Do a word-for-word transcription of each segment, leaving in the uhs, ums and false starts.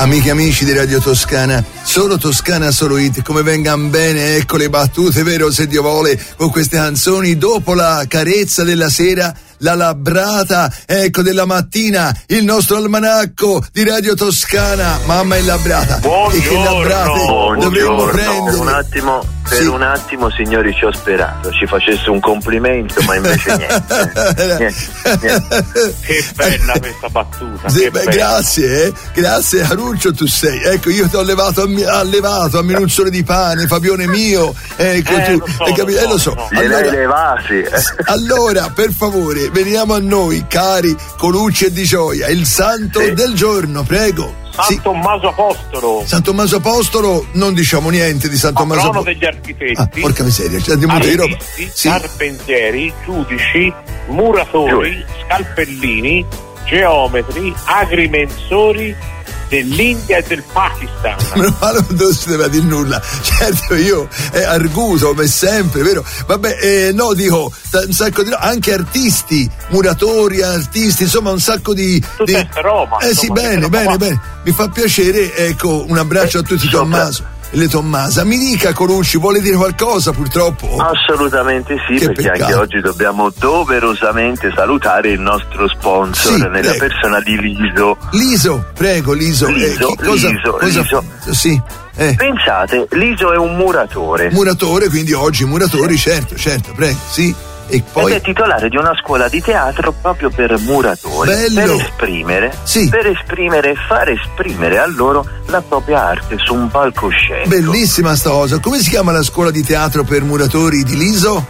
amiche e amici di Radio Toscana, solo Toscana, solo hit, come vengan bene, ecco le battute, vero, se Dio vuole, con queste canzoni, dopo la carezza della sera, la labbrata, ecco, della mattina, il nostro almanacco di Radio Toscana, mamma è labbrata. Buongiorno, e che labbrate dovremmo prendere. Un attimo, per sì. un attimo, signori, ci ho sperato, ci facesse un complimento, ma invece niente. niente, niente. Che bella questa battuta. Sì, che beh, bella. grazie, eh. Grazie, Caruccio, tu sei. Ecco, io ti ho levato a, mi- allevato a minuzzone di pane, Fabione mio. Ecco, Eh, tu, lo so, hai capito? lo Eh, lo so, so. no. Gliel'hai Allora, levati. allora, per favore, veniamo a noi, cari Colucci e Di Gioia, il santo Sì. del giorno, prego. San Sì. Tommaso Apostolo, San Tommaso Apostolo, non diciamo niente di San Tommaso patrono Apostolo. degli architetti, Ah, porca miseria, c'è di molto di roba. artisti, Sì. carpentieri, giudici, muratori, scalpellini, geometri, agrimensori dell'India e del Pakistan. Meno male non si deve dire nulla. Certo, io eh, arguto come sempre, vero? Vabbè, eh, no, dico t- un sacco di no, anche artisti, muratori, artisti, insomma, un sacco di. Tutta di... questa roba, Eh sì, insomma, bene, questa bene, roba. bene. Mi fa piacere, ecco, un abbraccio a tutti, sopra. Tommaso e le Tommasa. Mi dica, Colucci, vuole dire qualcosa, purtroppo? Assolutamente sì, Che perché peccato. anche oggi dobbiamo doverosamente salutare il nostro sponsor Sì, nella prego. persona di Liso. Liso, prego, Liso. Liso, chi- cosa, Liso, cosa Liso. Sì. Eh. Pensate, Liso è un muratore Muratore, quindi oggi muratori, certo, certo, prego, sì. E ed poi. è titolare di una scuola di teatro proprio per muratori, Bello. per esprimere, Sì. per esprimere e far esprimere a loro la propria arte su un palcoscenico. Bellissima sta cosa. Come si chiama la scuola di teatro per muratori di Liso?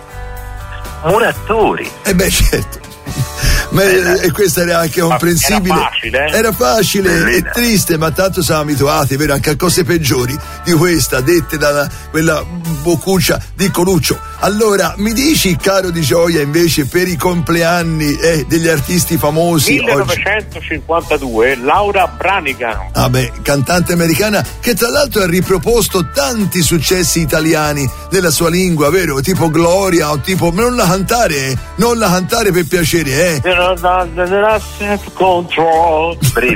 Muratori. Eh beh, certo. Ma Eh, e questo era anche comprensibile. era facile, eh? Era facile e Bellina. triste, ma tanto siamo abituati, vero, anche a cose peggiori di questa, dette da quella boccuccia di Coluccio. Allora, mi dici, caro Di Gioia, invece, per i compleanni eh, degli artisti famosi oggi? millenovecentocinquantadue, Laura Branigan. Ah beh, cantante americana che tra l'altro ha riproposto tanti successi italiani nella sua lingua, vero? Tipo Gloria o tipo, ma non la cantare, eh? Non la cantare per piacere, eh? Self-control. Breve.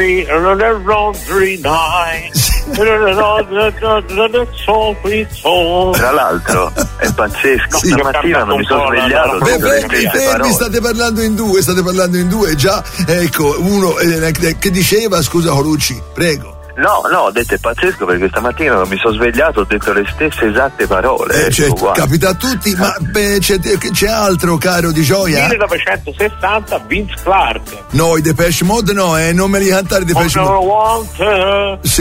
Tra l'altro è pazzesco, Sì. stamattina non mi sono svegliato Beh, dopo le fermi, stesse fermi, parole. state parlando in due, state parlando in due, già, ecco, uno eh, che diceva, scusa Colucci, prego. No, no, ho detto è pazzesco perché stamattina non mi sono svegliato, ho detto le stesse esatte parole. Eh, ecco, certo, guarda. capita a tutti, ma beh, c'è, c'è altro, caro Di Gioia? millenovecentosessanta, Vince Clark. No, i Depeche Mode no, eh, non me li cantare i Depeche Mode. Sì.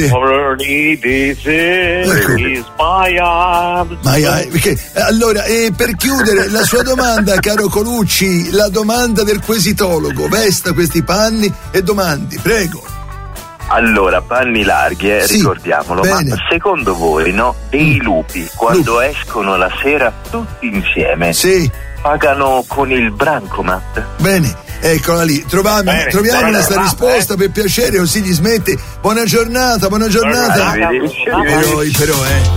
Ecco. Ma eh, perché, eh, allora, eh, per chiudere la sua domanda, caro Colucci, la domanda del quesitologo, vesta questi panni e domandi, prego. Allora, panni larghi, eh, Sì, ricordiamolo, bene. ma secondo voi, no, dei lupi quando escono la sera tutti insieme Sì, pagano con il brancomat? bene, eccola lì, troviamo, Bene, troviamo bene, questa bravo, risposta per piacere, così gli smette. Buona giornata, buona giornata. Arrivederci. Però, però, eh.